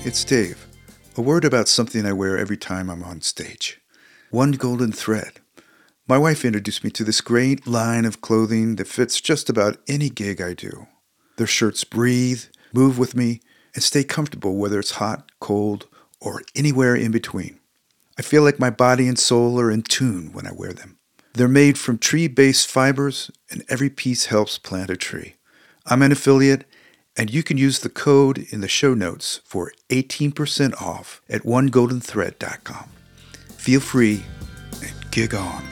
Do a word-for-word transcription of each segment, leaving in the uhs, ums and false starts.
it's Dave. A word about something I wear every time I'm on stage. One Golden Thread. My wife introduced me to this great line of clothing that fits just about any gig I do. Their shirts breathe, move with me, and stay comfortable whether it's hot, cold, or anywhere in between. I feel like my body and soul are in tune when I wear them. They're made from tree-based fibers, and every piece helps plant a tree. I'm an affiliate, and you can use the code in the show notes for eighteen percent off at one golden thread dot com. Feel free and gig on.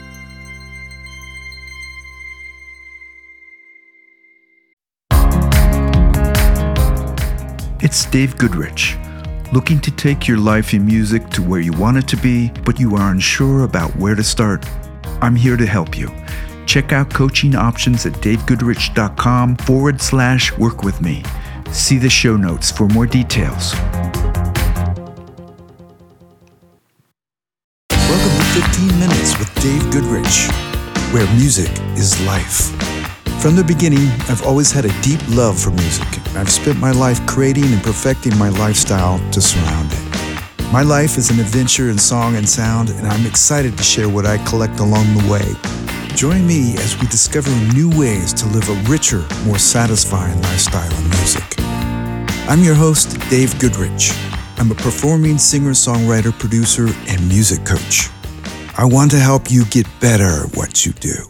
It's Dave Goodrich. Looking to take your life in music to where you want it to be, but you are unsure about where to start? I'm here to help you. Check out coaching options at davegoodrich.com forward slash work with me. See the show notes for more details. Welcome to fifteen minutes with Dave Goodrich, where music is life. From the beginning, I've always had a deep love for music, and I've spent my life creating and perfecting my lifestyle to surround it. My life is an adventure in song and sound, and I'm excited to share what I collect along the way. Join me as we discover new ways to live a richer, more satisfying lifestyle in music. I'm your host, Dave Goodrich. I'm a performing singer, songwriter, producer, and music coach. I want to help you get better at what you do.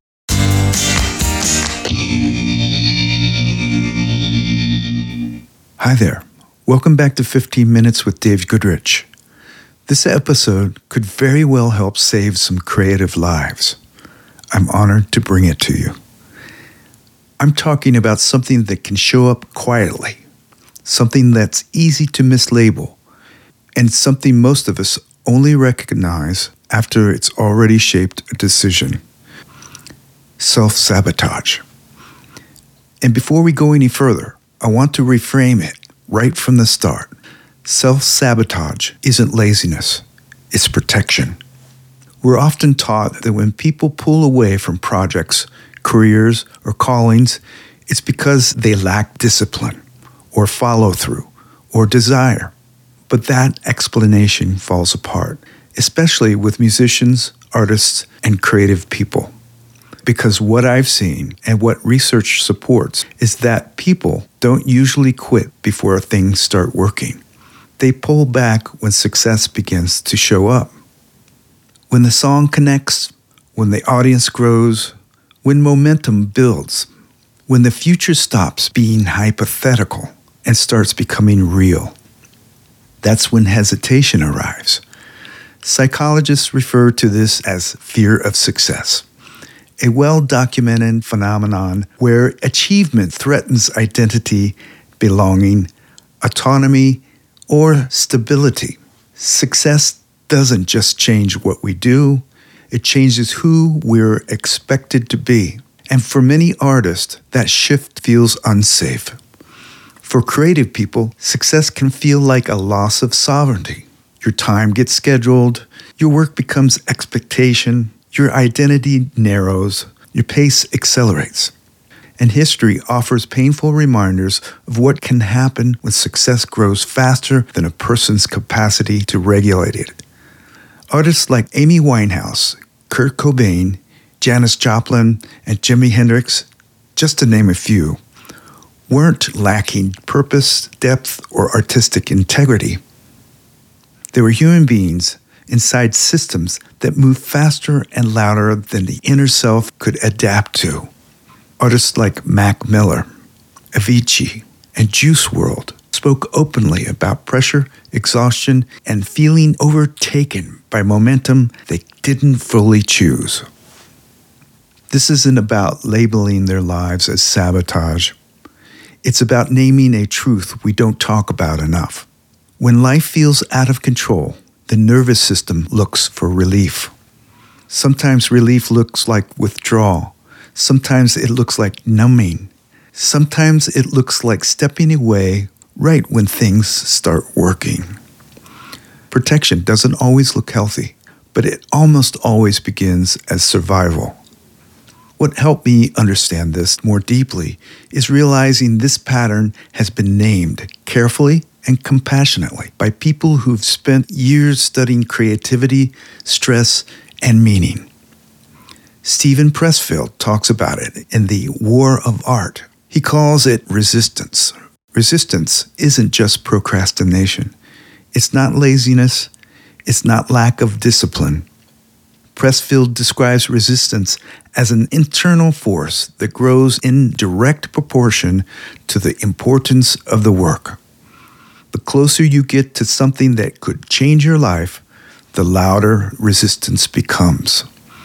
Hi there. Welcome back to fifteen minutes with Dave Goodrich. This episode could very well help save some creative lives. I'm honored to bring it to you. I'm talking about something that can show up quietly, something that's easy to mislabel, and something most of us only recognize after it's already shaped a decision. Self-sabotage. And before we go any further, I want to reframe it right from the start. Self-sabotage isn't laziness, it's protection. We're often taught that when people pull away from projects, careers, or callings, it's because they lack discipline, or follow-through, or desire. But that explanation falls apart, especially with musicians, artists, and creative people. Because what I've seen and what research supports is that people don't usually quit before things start working. They pull back when success begins to show up. When the song connects, when the audience grows, when momentum builds, when the future stops being hypothetical and starts becoming real. That's when hesitation arrives. Psychologists refer to this as fear of success, a well-documented phenomenon where achievement threatens identity, belonging, autonomy, or stability. Success doesn't just change what we do, it changes who we're expected to be. And for many artists, that shift feels unsafe. For creative people, success can feel like a loss of sovereignty. Your time gets scheduled, your work becomes expectation, your identity narrows, your pace accelerates. And history offers painful reminders of what can happen when success grows faster than a person's capacity to regulate it. Artists like Amy Winehouse, Kurt Cobain, Janis Joplin, and Jimi Hendrix, just to name a few, weren't lacking purpose, depth, or artistic integrity. They were human beings inside systems that move faster and louder than the inner self could adapt to. Artists like Mac Miller, Avicii, and Juice world spoke openly about pressure, exhaustion, and feeling overtaken by momentum they didn't fully choose. This isn't about labeling their lives as sabotage. It's about naming a truth we don't talk about enough. When life feels out of control, the nervous system looks for relief. Sometimes relief looks like withdrawal. Sometimes it looks like numbing. Sometimes it looks like stepping away right when things start working. Protection doesn't always look healthy, but it almost always begins as survival. What helped me understand this more deeply is realizing this pattern has been named carefully and compassionately by people who've spent years studying creativity, stress, and meaning. Steven Pressfield talks about it in The War of Art. He calls it resistance. Resistance isn't just procrastination. It's not laziness. It's not lack of discipline. Pressfield describes resistance as an internal force that grows in direct proportion to the importance of the work. The closer you get to something that could change your life, the louder resistance becomes.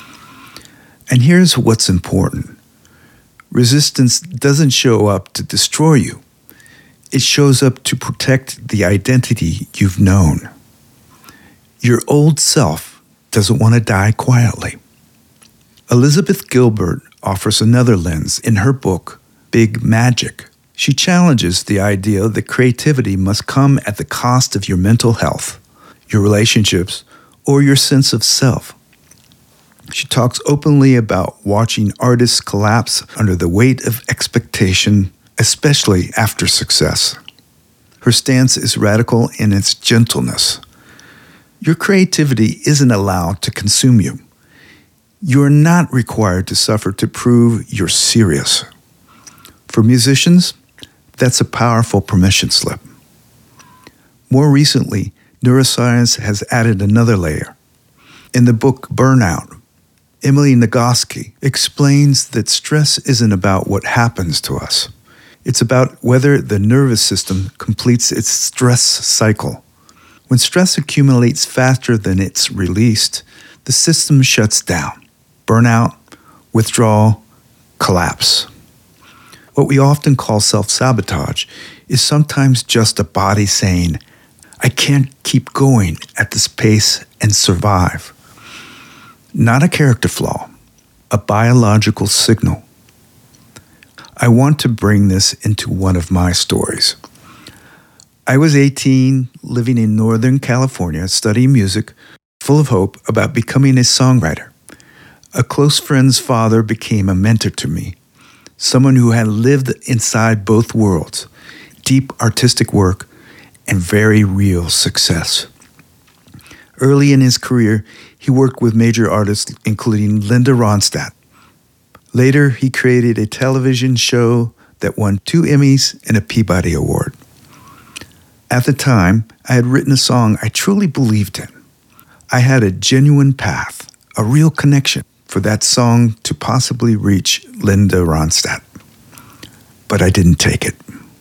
And here's what's important. Resistance doesn't show up to destroy you. It shows up to protect the identity you've known. Your old self doesn't want to die quietly. Elizabeth Gilbert offers another lens in her book, Big Magic. She challenges the idea that creativity must come at the cost of your mental health, your relationships, or your sense of self. She talks openly about watching artists collapse under the weight of expectation, especially after success. Her stance is radical in its gentleness. Your creativity isn't allowed to consume you. You're not required to suffer to prove you're serious. For musicians, that's a powerful permission slip. More recently, neuroscience has added another layer. In the book Burnout, Emily Nagoski explains that stress isn't about what happens to us. It's about whether the nervous system completes its stress cycle. When stress accumulates faster than it's released, the system shuts down. Burnout, withdrawal, collapse. What we often call self-sabotage is sometimes just a body saying, I can't keep going at this pace and survive. Not a character flaw, a biological signal. I want to bring this into one of my stories. I was eighteen, living in Northern California, studying music, full of hope about becoming a songwriter. A close friend's father became a mentor to me, someone who had lived inside both worlds, deep artistic work and very real success. Early in his career, he worked with major artists including Linda Ronstadt. Later, he created a television show that won two Emmys and a Peabody Award. At the time, I had written a song I truly believed in. I had a genuine path, a real connection for that song to possibly reach Linda Ronstadt. But I didn't take it.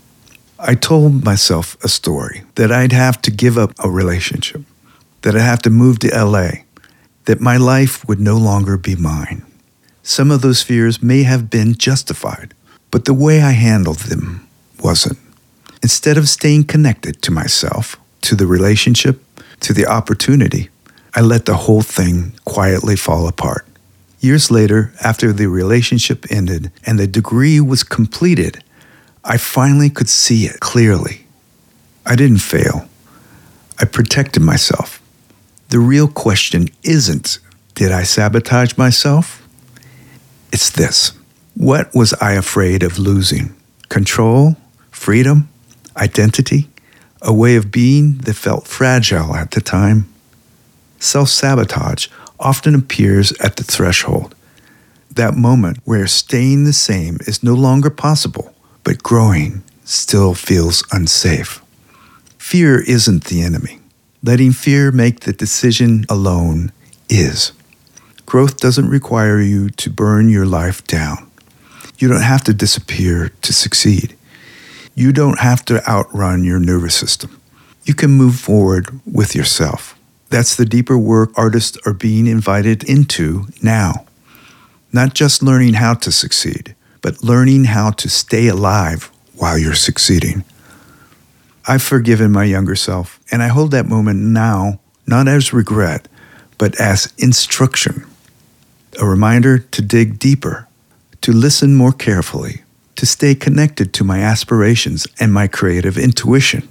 I told myself a story that I'd have to give up a relationship, that I'd have to move to L A, that my life would no longer be mine. Some of those fears may have been justified, but the way I handled them wasn't. Instead of staying connected to myself, to the relationship, to the opportunity, I let the whole thing quietly fall apart. Years later, after the relationship ended and the degree was completed, I finally could see it clearly. I didn't fail. I protected myself. The real question isn't, did I sabotage myself? It's this. What was I afraid of losing? Control? Freedom? Identity? A way of being that felt fragile at the time? Self-sabotage often appears at the threshold, that moment where staying the same is no longer possible, but growing still feels unsafe. Fear isn't the enemy. Letting fear make the decision alone is. Growth doesn't require you to burn your life down. You don't have to disappear to succeed. You don't have to outrun your nervous system. You can move forward with yourself. That's the deeper work artists are being invited into now. Not just learning how to succeed, but learning how to stay alive while you're succeeding. I've forgiven my younger self, and I hold that moment now not as regret, but as instruction. A reminder to dig deeper, to listen more carefully, to stay connected to my aspirations and my creative intuition.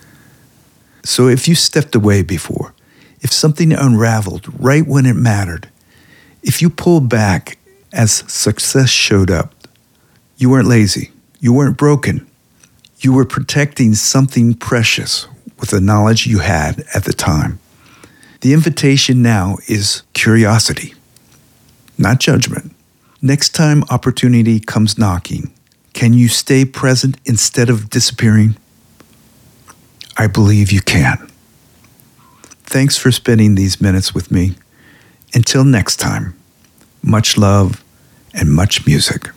So if you stepped away before, if something unraveled right when it mattered, if you pulled back as success showed up, you weren't lazy, you weren't broken, You were protecting something precious with the knowledge you had at the time. The invitation now is curiosity, not judgment. Next time opportunity comes knocking, can you stay present instead of disappearing? I believe you can. Thanks for spending these minutes with me. Until next time, much love and much music.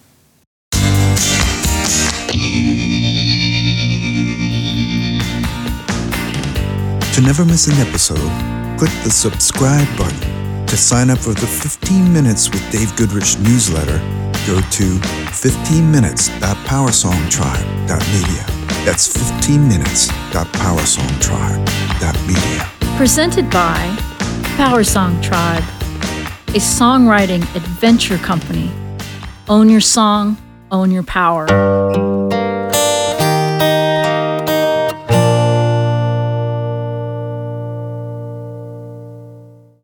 To never miss an episode, click the subscribe button. To sign up for the fifteen minutes with Dave Goodrich newsletter, go to fifteen minutes dot powersong tribe dot media. That's fifteen minutes dot powersong tribe dot media. Presented by Powersong Tribe, a songwriting adventure company. Own your song, own your power.